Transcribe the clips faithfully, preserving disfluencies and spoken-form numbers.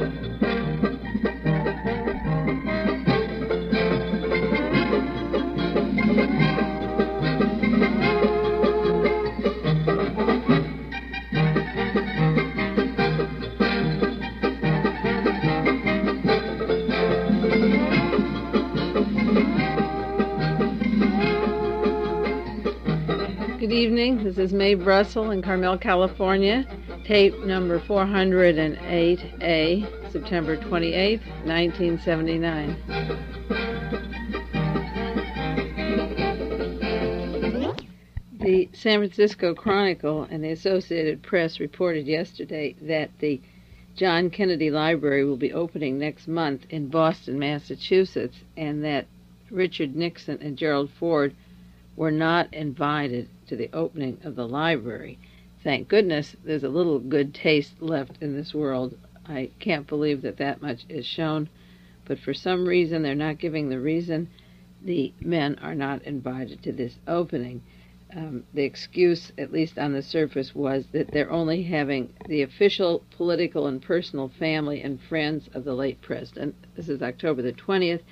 Good evening. This is Mae Brussel in Carmel, California. Tape number four hundred eight A, September twenty-eighth, nineteen seventy-nine. The San Francisco Chronicle and the Associated Press reported yesterday that the John Kennedy Library will be opening next month in Boston, Massachusetts, and that Richard Nixon and Gerald Ford were not invited to the opening of the library. Thank goodness there's a little good taste left in this world. I can't believe that that much is shown, but for some reason, they're not giving the reason, the men are not invited to this opening. Um, the excuse, at least on the surface, was that they're only having the official political and personal family and friends of the late president. This is October the twentieth,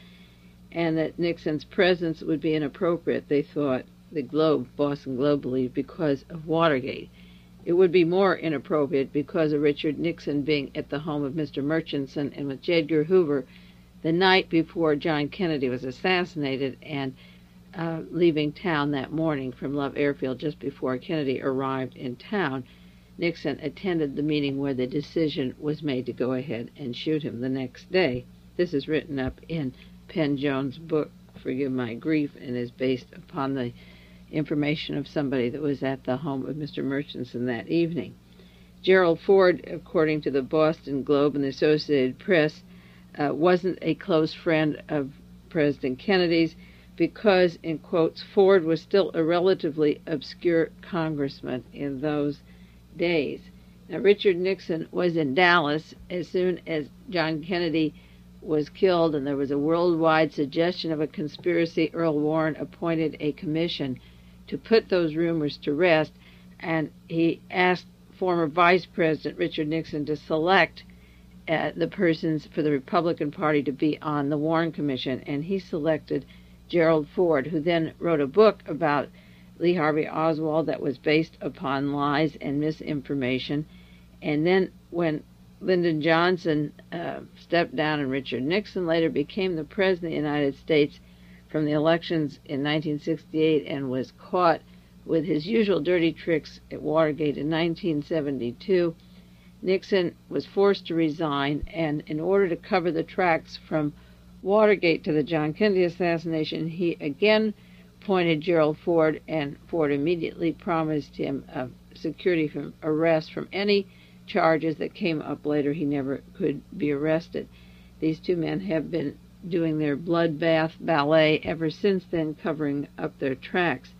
and that Nixon's presence would be inappropriate, they thought, the Globe, Boston Globe believed, because of Watergate. It would be more inappropriate because of Richard Nixon being at the home of Mister Murchison and with J. Edgar Hoover the night before John Kennedy was assassinated, and uh, leaving town that morning from Love Airfield just before Kennedy arrived in town. Nixon attended the meeting where the decision was made to go ahead and shoot him the next day. This is written up in Penn Jones' book, Forgive My Grief, and is based upon the information of somebody that was at the home of Mister Murchison that evening. Gerald Ford, according to the Boston Globe and the Associated Press, uh, wasn't a close friend of President Kennedy's because, in quotes, Ford was still a relatively obscure congressman in those days. Now, Richard Nixon was in Dallas as soon as John Kennedy was killed, and there was a worldwide suggestion of a conspiracy. Earl Warren appointed a commission to put those rumors to rest, and he asked former Vice President Richard Nixon to select uh, the persons for the Republican Party to be on the Warren Commission, and he selected Gerald Ford, who then wrote a book about Lee Harvey Oswald that was based upon lies and misinformation. And then when Lyndon Johnson uh, stepped down and Richard Nixon later became the President of the United States from the elections in nineteen sixty-eight and was caught with his usual dirty tricks at Watergate in nineteen seventy-two, Nixon was forced to resign, and in order to cover the tracks from Watergate to the John Kennedy assassination, he again appointed Gerald Ford, and Ford immediately promised him uh, security from arrest from any charges that came up later. He never could be arrested. These two men have been doing their bloodbath ballet ever since then, covering up their tracks.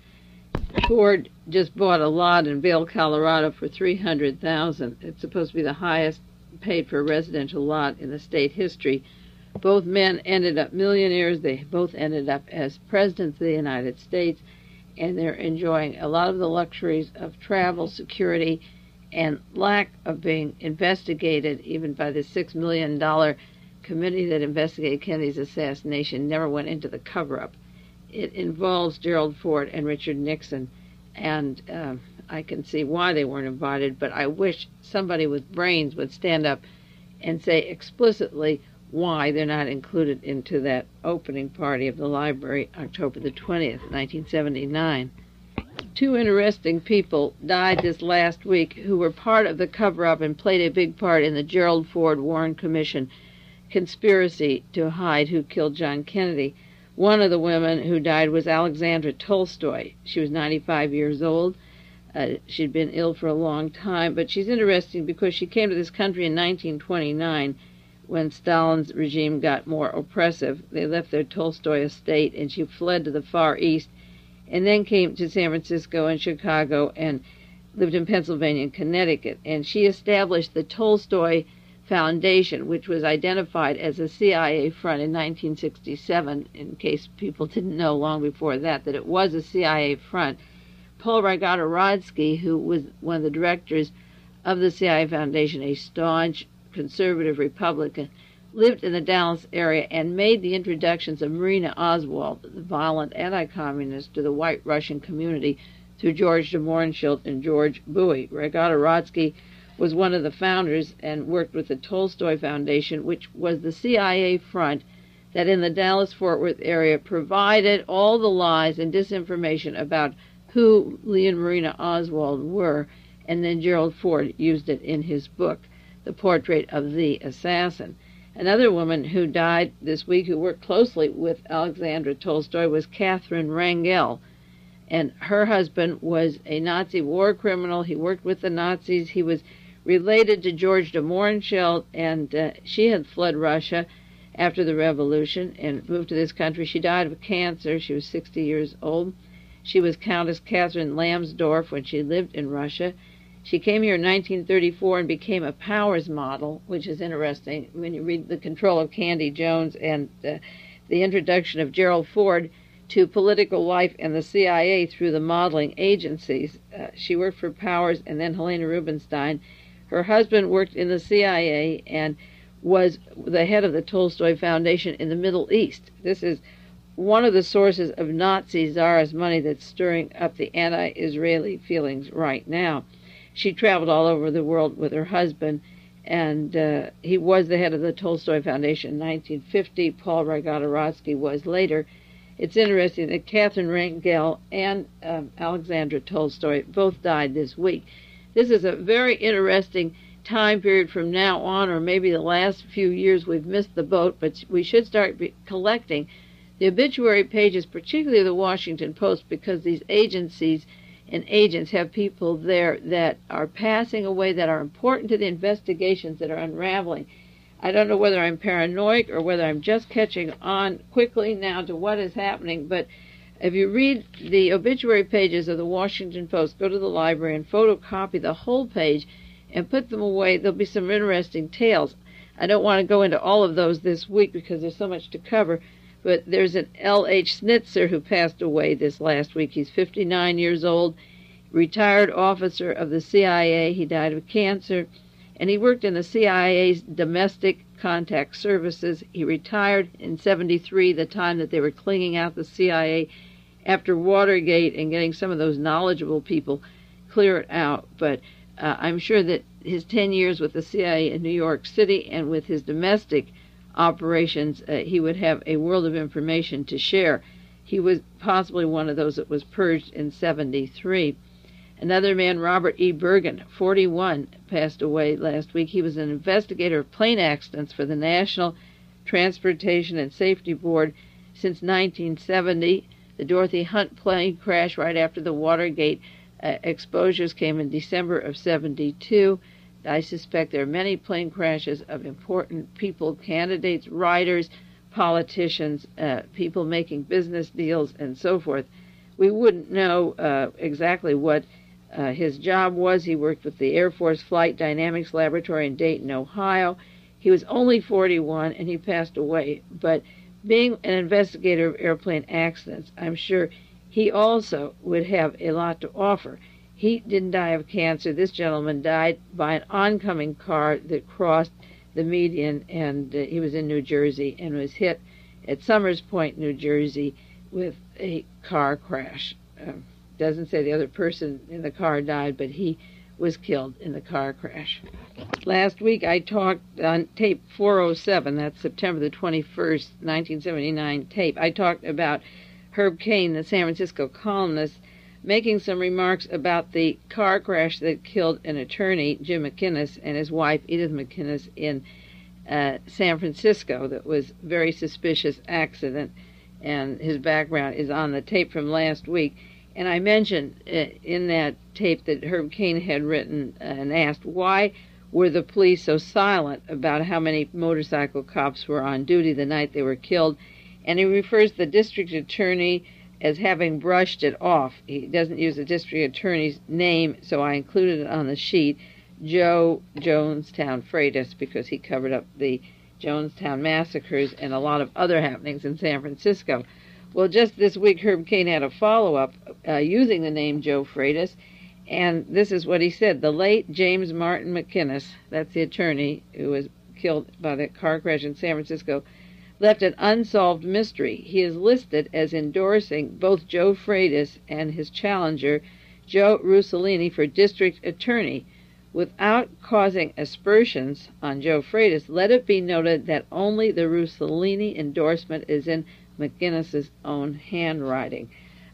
Ford just bought a lot in Vail, Colorado for three hundred thousand dollars. It's supposed to be the highest paid for a residential lot in the state history. Both men ended up millionaires. They both ended up as presidents of the United States, and they're enjoying a lot of the luxuries of travel, security, and lack of being investigated even by the six million dollars committee that investigated Kennedy's assassination. Never went into the cover-up. It involves Gerald Ford and Richard Nixon, and uh, I can see why they weren't invited, but I wish somebody with brains would stand up and say explicitly why they're not included into that opening party of the library, October the twentieth, nineteen seventy-nine. Two interesting people died this last week who were part of the cover-up and played a big part in the Gerald Ford Warren Commission conspiracy to hide who killed John Kennedy. One of the women who died was Alexandra Tolstoy. She was ninety-five years old. Uh, she'd been ill for a long time, but she's interesting because she came to this country in nineteen twenty-nine when Stalin's regime got more oppressive. They left their Tolstoy estate, and she fled to the Far East, and then came to San Francisco and Chicago and lived in Pennsylvania and Connecticut. And she established the Tolstoy Foundation, which was identified as a C I A front in nineteen sixty-seven, in case people didn't know long before that, that it was a C I A front. Paul Rygotorodsky, who was one of the directors of the C I A Foundation, a staunch conservative Republican, lived in the Dallas area and made the introductions of Marina Oswald, the violent anti-communist, to the white Russian community through George de Mohrenschildt and George Bowie. Rogatorsky was one of the founders and worked with the Tolstoy Foundation, which was the C I A front that in the Dallas-Fort Worth area provided all the lies and disinformation about who Lee and Marina Oswald were, and then Gerald Ford used it in his book, The Portrait of the Assassin. Another woman who died this week who worked closely with Alexandra Tolstoy was Catherine Rangel, and her husband was a Nazi war criminal. He worked with the Nazis. He was related to George de Mohrenschildt, and uh, she had fled Russia after the revolution and moved to this country. She died of cancer. She was sixty years old. She was Countess Catherine Lambsdorff when she lived in Russia. She came here in nineteen thirty-four and became a Powers model, which is interesting when you read The Control of Candy Jones and uh, the introduction of Gerald Ford to political life and the C I A through the modeling agencies. Uh, she worked for Powers and then Helena Rubinstein. Her husband worked in the C I A and was the head of the Tolstoy Foundation in the Middle East. This is one of the sources of Nazi czarist money that's stirring up the anti-Israeli feelings right now. She traveled all over the world with her husband, and uh, he was the head of the Tolstoy Foundation in nineteen fifty. Paul Rogatorsky was later. It's interesting that Catherine Rangel and um, Alexandra Tolstoy both died this week. This is a very interesting time period from now on, or maybe the last few years we've missed the boat, but we should start be collecting the obituary pages, particularly the Washington Post, because these agencies and agents have people there that are passing away, that are important to the investigations that are unraveling. I don't know whether I'm paranoid or whether I'm just catching on quickly now to what is happening, but if you read the obituary pages of the Washington Post, go to the library and photocopy the whole page and put them away. There'll be some interesting tales. I don't want to go into all of those this week because there's so much to cover, but there's an L H Snitzer who passed away this last week. He's fifty-nine years old, retired officer of the C I A. He died of cancer, and he worked in the C I A's domestic contact services. He retired in seventy-three, the time that they were cleaning out the C I A after Watergate and getting some of those knowledgeable people clear it out. But uh, I'm sure that his ten years with the C I A in New York City and with his domestic operations, uh, he would have a world of information to share. He was possibly one of those that was purged in seventy-three. Another man, Robert E. Bergen, forty-one, passed away last week. He was an investigator of plane accidents for the National Transportation and Safety Board since nineteen seventy. The Dorothy Hunt plane crash right after the Watergate uh, exposures came in December of seventy-two. I suspect there are many plane crashes of important people, candidates, writers, politicians, uh, people making business deals, and so forth. We wouldn't know uh, exactly what uh, his job was. He worked with the Air Force Flight Dynamics Laboratory in Dayton, Ohio. He was only forty-one, and he passed away. But being an investigator of airplane accidents, I'm sure he also would have a lot to offer. He didn't die of cancer. This gentleman died by an oncoming car that crossed the median, and uh, he was in New Jersey and was hit at Summers Point, New Jersey, with a car crash. Uh, doesn't say the other person in the car died, but he was killed in the car crash. Last week I talked on tape four oh seven, that's September the twenty-first, nineteen seventy-nine tape. I talked about Herb Caen, the San Francisco columnist, making some remarks about the car crash that killed an attorney, Jim McInnes, and his wife, Edith McInnes, in uh, San Francisco. That was a very suspicious accident, and his background is on the tape from last week. And I mentioned uh, in that tape that Herb Caen had written uh, and asked, why were the police so silent about how many motorcycle cops were on duty the night they were killed? And he refers to the district attorney as having brushed it off. He doesn't use the district attorney's name, so I included it on the sheet, Joe Jonestown Freitas, because he covered up the Jonestown massacres and a lot of other happenings in San Francisco. Well, just this week, Herb Caen had a follow-up uh, using the name Joe Freitas, And this is what he said. The late James Martin McInnes, that's the attorney who was killed by the car crash in San Francisco, left an unsolved mystery. He is listed as endorsing both Joe Freitas and his challenger, Joe Russellini, for district attorney. Without causing aspersions on Joe Freitas, let it be noted that only the Russellini endorsement is in McInnes's own handwriting.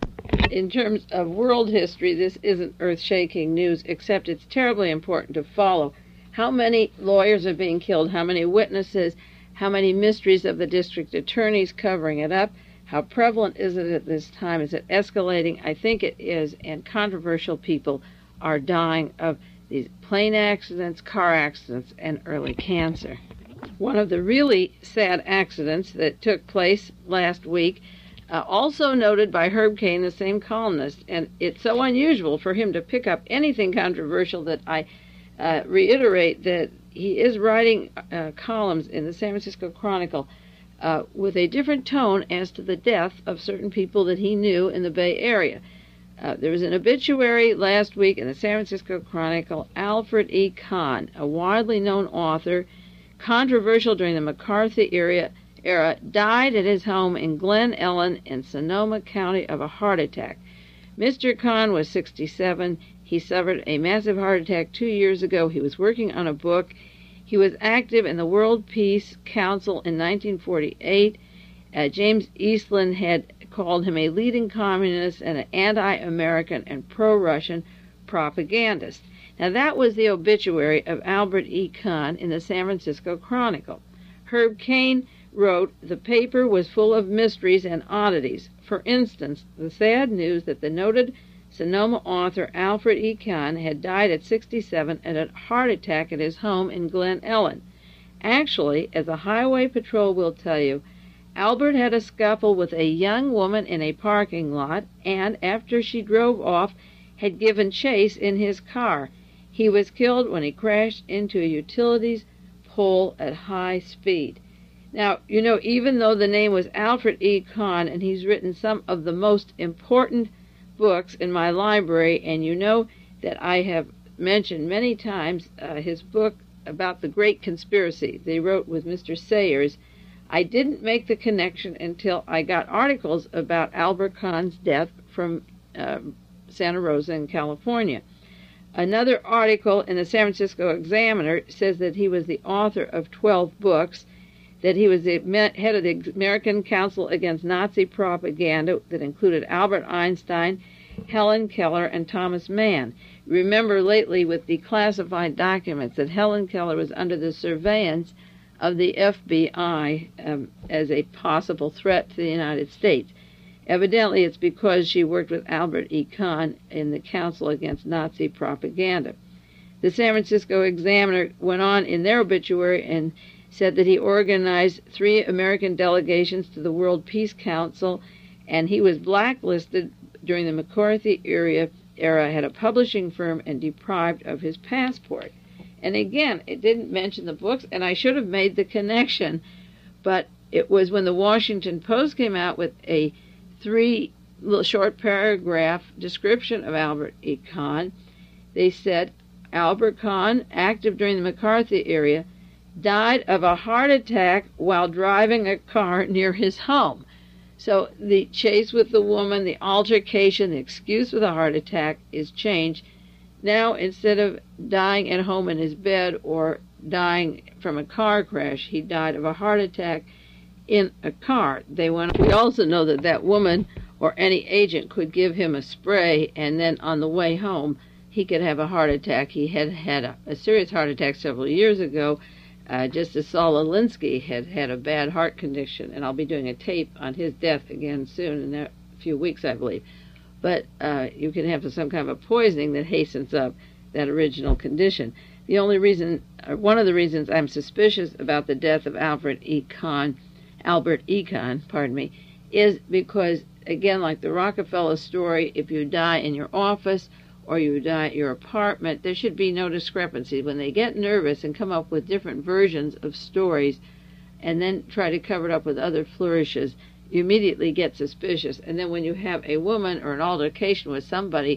In terms of world history, this isn't earth-shaking news, except it's terribly important to follow. How many lawyers are being killed, how many witnesses, how many mysteries of the district attorneys covering it up, how prevalent is it at this time? Is it escalating? I think it is, and controversial people are dying of these plane accidents, car accidents, and early cancer. One of the really sad accidents that took place last week, uh, also noted by Herb Caen, the same columnist, and it's so unusual for him to pick up anything controversial that I uh, reiterate that he is writing uh, columns in the San Francisco Chronicle uh, with a different tone as to the death of certain people that he knew in the Bay Area. Uh, there was an obituary last week in the San Francisco Chronicle. Alfred E. Kahn, a widely known author, controversial during the McCarthy era, era, died at his home in Glen Ellen in Sonoma County of a heart attack. Mister Kahn was sixty-seven. He suffered a massive heart attack two years ago. He was working on a book. He was active in the World Peace Council in nineteen forty-eight. Uh, James Eastland had called him a leading communist and an anti-American and pro-Russian propagandist. Now, that was the obituary of Albert E. Kahn in the San Francisco Chronicle. Herb Caen wrote, the paper was full of mysteries and oddities. For instance, the sad news that the noted Sonoma author Alfred E. Kahn had died at sixty-seven at a heart attack at his home in Glen Ellen. Actually, as a highway patrol will tell you, Albert had a scuffle with a young woman in a parking lot, and after she drove off, had given chase in his car. He was killed when he crashed into a utilities pole at high speed. Now, you know, even though the name was Alfred E. Kahn, and he's written some of the most important books in my library, and you know that I have mentioned many times uh, his book about the Great Conspiracy they wrote with Mister Sayers, I didn't make the connection until I got articles about Albert Kahn's death from uh, Santa Rosa in California. Another article in the San Francisco Examiner says that he was the author of twelve books, that he was the head of the American Council Against Nazi Propaganda that included Albert Einstein, Helen Keller, and Thomas Mann. Remember lately with the classified documents that Helen Keller was under the surveillance of the F B I um, as a possible threat to the United States. Evidently, it's because she worked with Albert E. Kahn in the Council Against Nazi Propaganda. The San Francisco Examiner went on in their obituary and said that he organized three American delegations to the World Peace Council, and he was blacklisted during the McCarthy era, era had a publishing firm, and deprived of his passport. And again, it didn't mention the books, and I should have made the connection, but it was when the Washington Post came out with a three little short paragraph description of Albert E. Kahn. They said, Albert Kahn, active during the McCarthy era, died of a heart attack while driving a car near his home. So the chase with the woman, the altercation, the excuse for the heart attack is changed. Now, instead of dying at home in his bed or dying from a car crash, he died of a heart attack in a car. They went. We also know that that woman or any agent could give him a spray, and then on the way home, he could have a heart attack. He had had a, a serious heart attack several years ago. Uh, just as Saul Alinsky had had a bad heart condition, and I'll be doing a tape on his death again soon in a few weeks, I believe. But uh, you can have some kind of a poisoning that hastens up that original condition. The only reason, or one of the reasons I'm suspicious about the death of Albert E. Kahn, Albert E. Kahn, pardon me, is because, again, like the Rockefeller story, if you die in your office or you die at your apartment, there should be no discrepancy. When they get nervous and come up with different versions of stories and then try to cover it up with other flourishes, you immediately get suspicious. And then when you have a woman or an altercation with somebody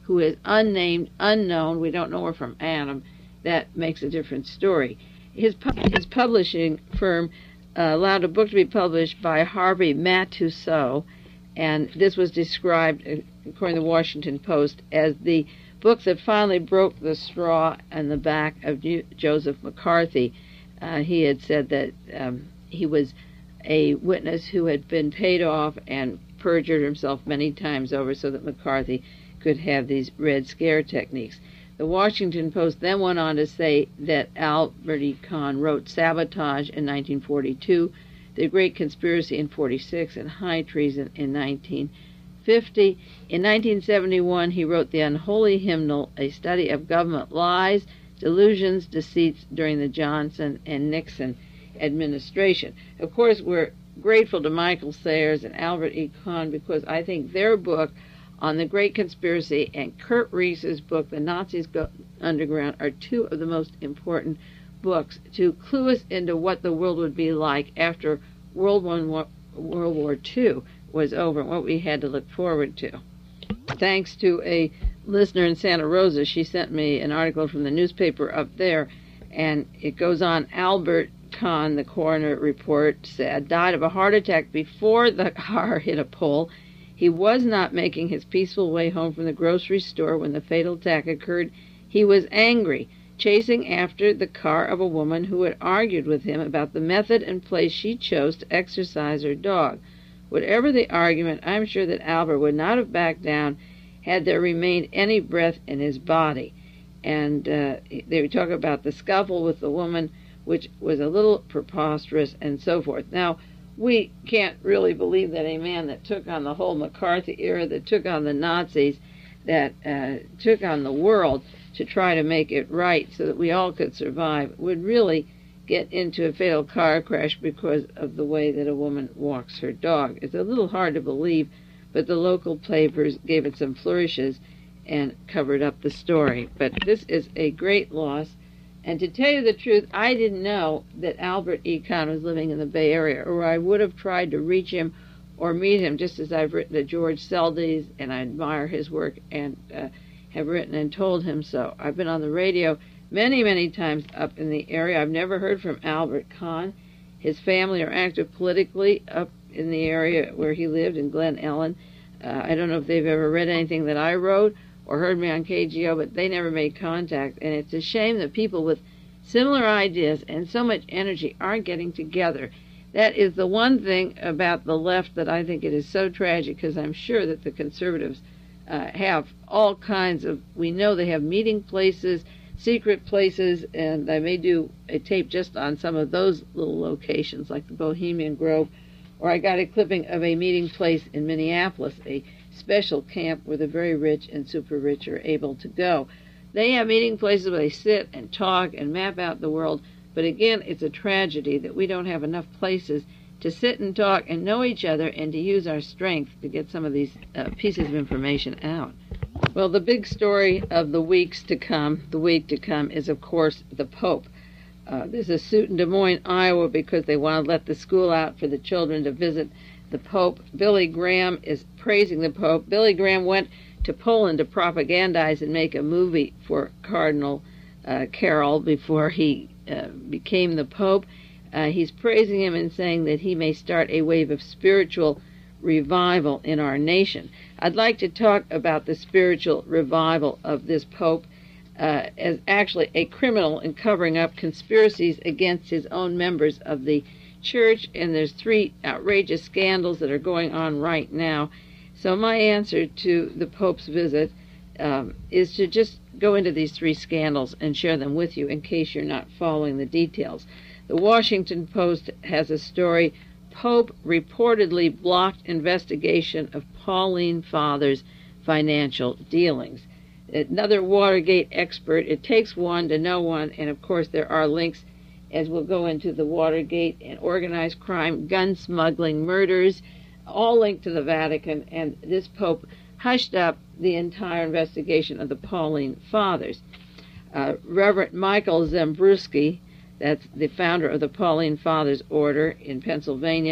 who is unnamed, unknown, we don't know her from Adam, that makes a different story. His, pu- his publishing firm uh, allowed a book to be published by Harvey Matusow, and this was described, according to the Washington Post, as the book that finally broke the straw on the back of Joseph McCarthy. Uh, he had said that um, he was a witness who had been paid off and perjured himself many times over so that McCarthy could have these Red Scare techniques. The Washington Post then went on to say that Albert E. Kahn wrote Sabotage in nineteen forty-two, The Great Conspiracy in forty-six, and High Treason in nineteen fifty. In nineteen seventy-one, he wrote The Unholy Hymnal, a study of government lies, delusions, deceits during the Johnson and Nixon administration. Of course, we're grateful to Michael Sayers and Albert E. Kahn because I think their book on the Great Conspiracy and Kurt Riess's book, The Nazis Go Underground, are two of the most important books to clue us into what the world would be like after World War, World War Two was over and what we had to look forward to. Thanks to a listener in Santa Rosa, she sent me an article from the newspaper up there, and it goes on. Albert Kahn, the coroner report said, died of a heart attack before the car hit a pole. He was not making his peaceful way home from the grocery store when the fatal attack occurred. He was angry, chasing after the car of a woman who had argued with him about the method and place she chose to exercise her dog. Whatever the argument, I'm sure that Albert would not have backed down had there remained any breath in his body. And uh, they talk about the scuffle with the woman, which was a little preposterous, and so forth. Now, we can't really believe that a man that took on the whole McCarthy era, that took on the Nazis, that uh, took on the world to try to make it right so that we all could survive, would really get into a fatal car crash because of the way that a woman walks her dog. It's a little hard to believe, but the local papers gave it some flourishes and covered up the story. But this is a great loss. And to tell you the truth, I didn't know that Albert E. Kahn was living in the Bay Area, or I would have tried to reach him or meet him, just as I've written to George Seldes, and I admire his work, and uh, have written and told him so. I've been on the radio many, many times up in the area. I've never heard from Albert Kahn. His family are active politically up in the area where he lived in Glen Ellen. Uh, I don't know if they've ever read anything that I wrote or heard me on K G O, but they never made contact. And it's a shame that people with similar ideas and so much energy aren't getting together. That is the one thing about the left that I think it is so tragic, because I'm sure that the conservatives uh, have all kinds of, we know they have meeting places, secret places, and I may do a tape just on some of those little locations, like the Bohemian Grove, or I got a clipping of a meeting place in Minneapolis, a special camp where the very rich and super rich are able to go. They have meeting places where they sit and talk and map out the world, but again, it's a tragedy that we don't have enough places to sit and talk and know each other and to use our strength to get some of these uh, pieces of information out. Well, the big story of the weeks to come, the week to come, is, of course, the Pope. Uh, there's a suit in Des Moines, Iowa, because they want to let the school out for the children to visit the Pope. Billy Graham is praising the Pope. Billy Graham went to Poland to propagandize and make a movie for Cardinal uh, Carroll before he uh, became the Pope. Uh, he's praising him and saying that he may start a wave of spiritual revival in our nation. I'd like to talk about the spiritual revival of this Pope uh, as actually a criminal in covering up conspiracies against his own members of the Church, and there's three outrageous scandals that are going on right now. So my answer to the Pope's visit um, is to just go into these three scandals and share them with you in case you're not following the details. The Washington Post has a story, Pope reportedly blocked investigation of Pauline Father's financial dealings. Another Watergate expert, it takes one to know one, and of course there are links as we'll go into the Watergate and organized crime, gun smuggling, murders, all linked to the Vatican, and this Pope hushed up the entire investigation of the Pauline Fathers. Uh, Reverend Michael Zembrowski, that's the founder of the Pauline Fathers Order in Pennsylvania,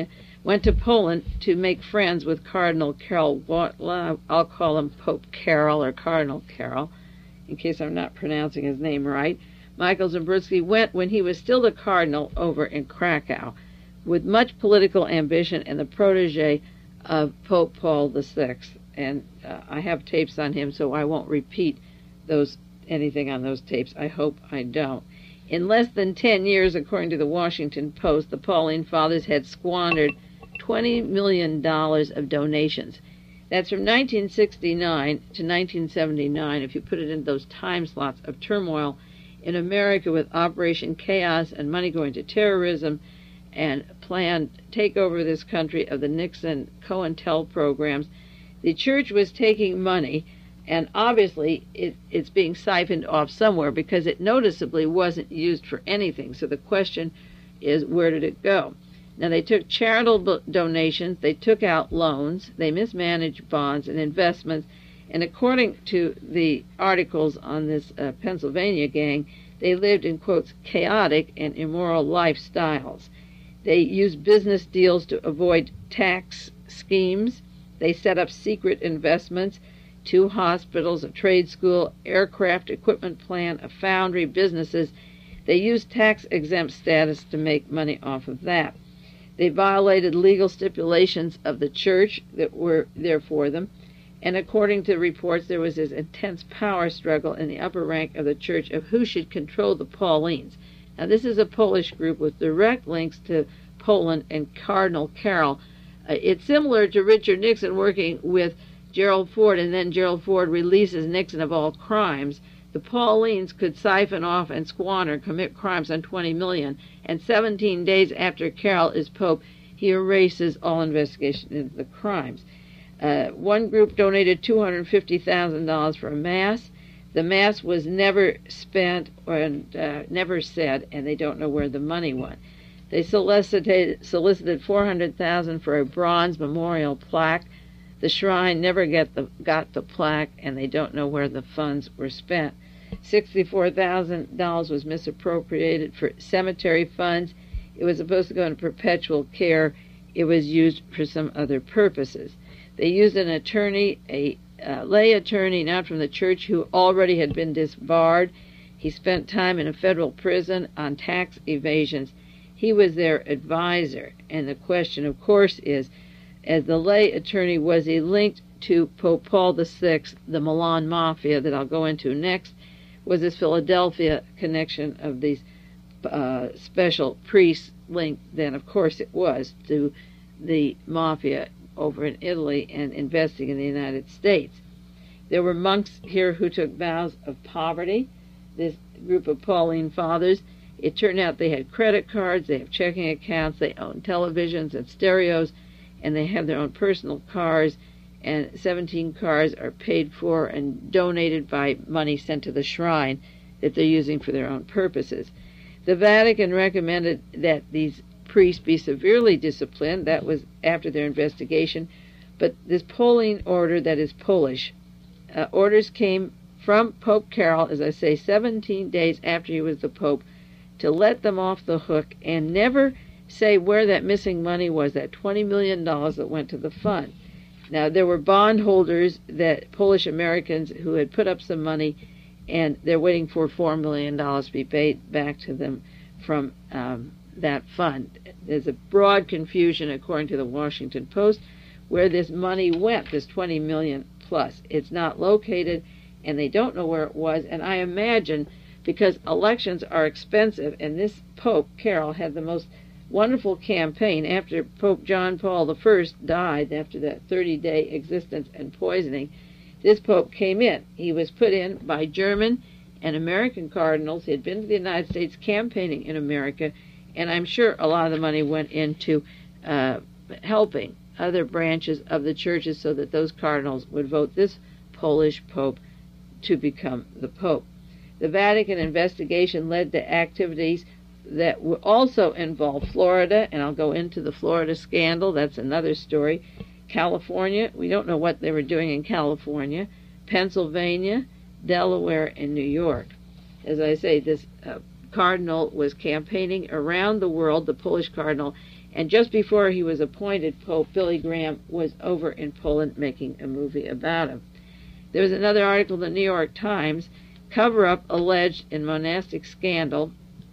went to Poland to make friends with Cardinal Karol, I'll call him Pope Karol or Cardinal Karol, in case I'm not pronouncing his name right. Michael Zabriskie went when he was still the cardinal over in Krakow, with much political ambition and the protege of Pope Paul the Sixth. And uh, I have tapes on him, so I won't repeat those anything on those tapes. I hope I don't. In less than ten years, according to the Washington Post, the Pauline Fathers had squandered twenty million dollars of donations. That's from nineteen sixty-nine to nineteen seventy-nine, if you put it in those time slots of turmoil in America with Operation Chaos and money going to terrorism and planned takeover of this country of the Nixon COINTEL programs. The church was taking money, and obviously it, it's being siphoned off somewhere because it noticeably wasn't used for anything. So the question is, where did it go? Now, they took charitable donations, they took out loans, they mismanaged bonds and investments, and according to the articles on this uh, Pennsylvania gang, they lived in, quotes, chaotic and immoral lifestyles. They used business deals to avoid tax schemes. They set up secret investments, two hospitals, a trade school, aircraft equipment plant, a foundry, businesses. They used tax-exempt status to make money off of that. They violated legal stipulations of the church that were there for them, and according to reports, there was this intense power struggle in the upper rank of the church of who should control the Paulines. Now, this is a Polish group with direct links to Poland and Cardinal Karol. Uh, it's similar to Richard Nixon working with Gerald Ford, and then Gerald Ford releases Nixon of all crimes. The Paulines could siphon off and squander, commit crimes on twenty million dollars, and seventeen days after Karol is Pope, he erases all investigation into the crimes. Uh, one group donated two hundred fifty thousand dollars for a mass. The mass was never spent or uh, never said, and they don't know where the money went. They solicited, solicited four hundred thousand dollars for a bronze memorial plaque. The shrine never get the, got the plaque, and they don't know where the funds were spent. sixty-four thousand dollars was misappropriated for cemetery funds. It was supposed to go into perpetual care. It was used for some other purposes. They used an attorney, a uh, lay attorney, not from the church, who already had been disbarred. He spent time in a federal prison on tax evasions. He was their advisor. And the question, of course, is, as the lay attorney, was he linked to Pope Paul the Sixth, the Milan Mafia that I'll go into next? Was this Philadelphia connection of these uh, special priests linked? Then, of course, it was to the Mafia over in Italy and investing in the United States. There were monks here who took vows of poverty, this group of Pauline Fathers. It turned out they had credit cards, they have checking accounts, they own televisions and stereos, and they have their own personal cars, and seventeen cars are paid for and donated by money sent to the shrine that they're using for their own purposes. The Vatican recommended that these priests be severely disciplined. That was after their investigation. But this Pauline order, that is Polish, uh, orders came from Pope Karol, as I say, seventeen days after he was the Pope, to let them off the hook and never say where that missing money was, that twenty million dollars that went to the fund. Now, there were bondholders, that Polish Americans, who had put up some money, and they're waiting for four million dollars to be paid back to them from um, that fund. There's a broad confusion, according to the Washington Post, where this money went, this twenty million dollars plus. It's not located, and they don't know where it was, and I imagine because elections are expensive, and this Pope, Karol, had the most wonderful campaign after Pope John Paul the First died after that thirty-day existence and poisoning. This Pope came in. He was put in by German and American cardinals. He had been to the United States campaigning in America, and I'm sure a lot of the money went into uh, helping other branches of the churches so that those cardinals would vote this Polish Pope to become the Pope. The Vatican investigation led to activities that will also involve Florida, and I'll go into the Florida scandal. That's another story. California, we don't know what they were doing in California. Pennsylvania, Delaware, and New York. As I say, this uh, cardinal was campaigning around the world, the Polish cardinal, And just before he was appointed Pope, Billy Graham was over in Poland making a movie about him. There was another article in the New York Times, Cover-Up Alleged in Monastic Scandal,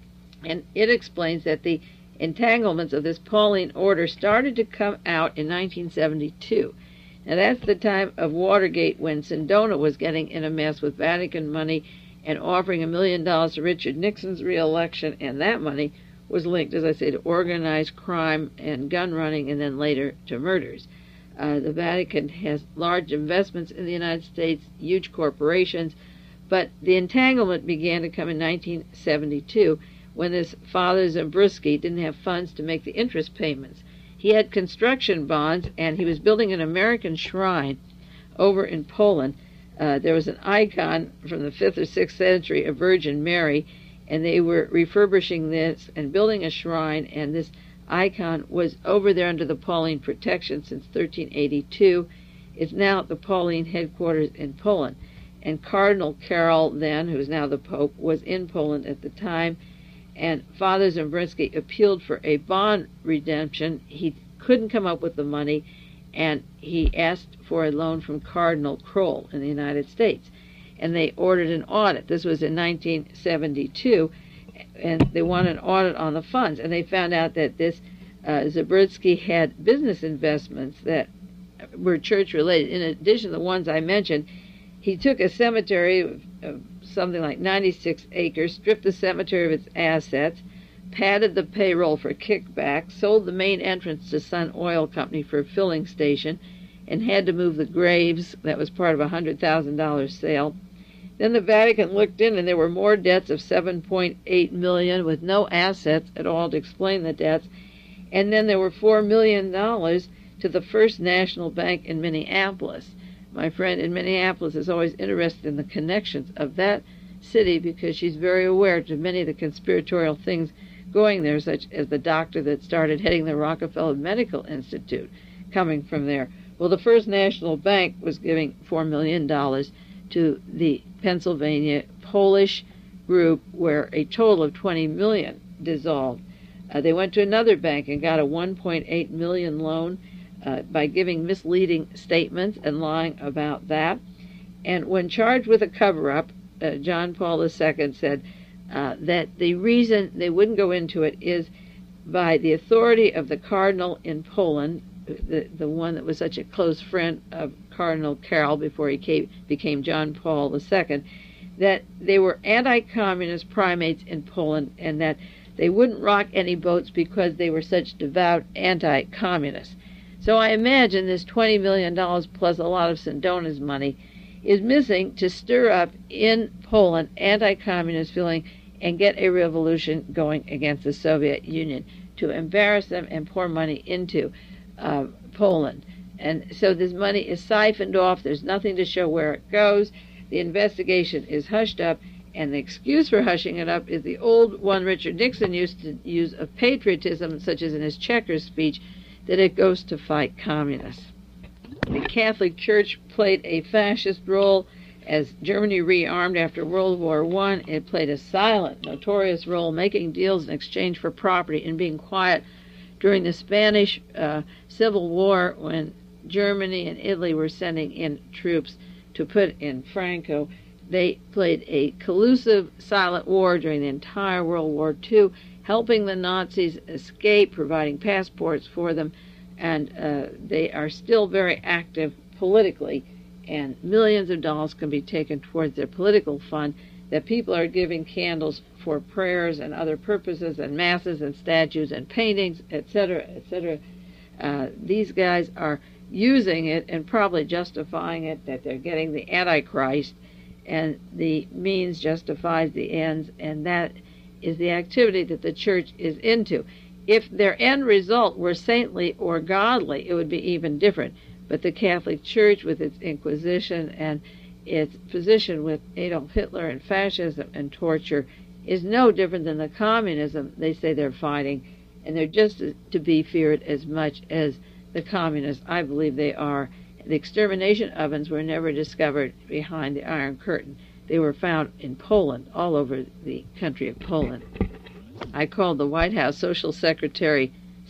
and it explains that the entanglements of this Pauline order started to come out in nineteen seventy-two. Now that's the time of Watergate, when Sindona was getting in a mess with Vatican money and offering a million dollars to Richard Nixon's re-election, and that money was linked, as I say, to organized crime and gun running, and then later to murders. Uh, the Vatican has large investments in the United States, huge corporations, but the entanglement began to come in nineteen seventy-two when this Father Zabriskie didn't have funds to make the interest payments. He had construction bonds, and he was building an American shrine over in Poland. Uh, there was an icon from the fifth or sixth century of Virgin Mary, and they were refurbishing this and building a shrine, and this icon was over there under the Pauline protection since thirteen eighty-two. It's now at the Pauline headquarters in Poland. And Cardinal Carroll, then, who is now the Pope, was in Poland at the time, and Father Zabriskie appealed for a bond redemption. He couldn't come up with the money, and he asked for a loan from Cardinal Kroll in the United States. And they ordered an audit. This was in nineteen seventy-two, and they wanted an audit on the funds. And they found out that this uh, Zabriskie had business investments that were church-related. In addition to the ones I mentioned, he took a cemetery of, of something like ninety-six acres, stripped the cemetery of its assets, padded the payroll for kickbacks, sold the main entrance to Sun Oil Company for a filling station, and had to move the graves. That was part of a one hundred thousand dollars sale. Then the Vatican looked in, and there were more debts of seven point eight million dollars with no assets at all to explain the debts. And then there were four million dollars to the First National Bank in Minneapolis. My friend in Minneapolis is always interested in the connections of that city because she's very aware to many of the conspiratorial things going there, such as the doctor that started heading the Rockefeller Medical Institute coming from there. Well, the First National Bank was giving four million dollars to the Pennsylvania Polish group, where a total of twenty million dollars dissolved. Uh, they went to another bank and got a one point eight million dollars loan uh, by giving misleading statements and lying about that. And when charged with a cover-up, uh, John Paul the Second said uh, that the reason they wouldn't go into it is by the authority of the cardinal in Poland, the, the one that was such a close friend of Cardinal Carroll before he came, became John Paul the Second, that they were anti-communist primates in Poland, and that they wouldn't rock any boats because they were such devout anti-communists. So I imagine this twenty million dollars plus a lot of Sindona's money is missing to stir up in Poland anti-communist feeling and get a revolution going against the Soviet Union, to embarrass them and pour money into uh, Poland. And so this money is siphoned off. There's nothing to show where it goes. The investigation is hushed up, and the excuse for hushing it up is the old one Richard Nixon used to use of patriotism, such as in his Chequers speech, that it goes to fight communists. The Catholic Church played a fascist role as Germany rearmed after World War One. It played a silent, notorious role, making deals in exchange for property and being quiet during the Spanish uh, Civil War, when Germany and Italy were sending in troops to put in Franco. They played a collusive, silent war during the entire World War Two, helping the Nazis escape, providing passports for them, and uh, they are still very active politically, and millions of dollars can be taken towards their political fund that people are giving candles for prayers and other purposes, and masses and statues and paintings, et cetera, et cetera. Uh, these guys are using it and probably justifying it, that they're getting the Antichrist, and the means justifies the ends, and that is the activity that the church is into. If their end result were saintly or godly, it would be even different. But the Catholic Church, with its Inquisition and its position with Adolf Hitler and fascism and torture, is no different than the communism they say they're fighting, and they're just to be feared as much as the communists. I believe they are. The extermination ovens were never discovered behind the Iron Curtain. They were found in Poland, all over the country of Poland. I called the White House Social Secretary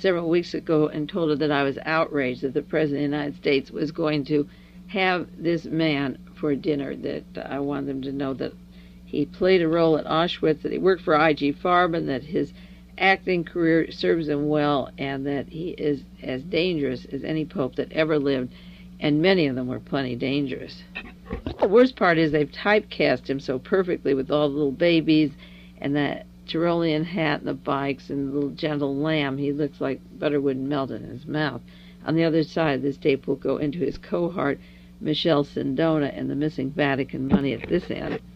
several weeks ago and told her that I was outraged that the President of the United States was going to have this man for dinner, that I wanted them to know that he played a role at Auschwitz, that he worked for I G Farben, that his acting career serves him well, and that he is as dangerous as any pope that ever lived, and many of them were plenty dangerous. The worst part is they've typecast him so perfectly with all the little babies and that Tyrolean hat and the bikes and the little gentle lamb. He looks like butter wouldn't melt in his mouth. On the other side of this tape will go into his cohort, Michelle Sindona, and the missing Vatican money at this end.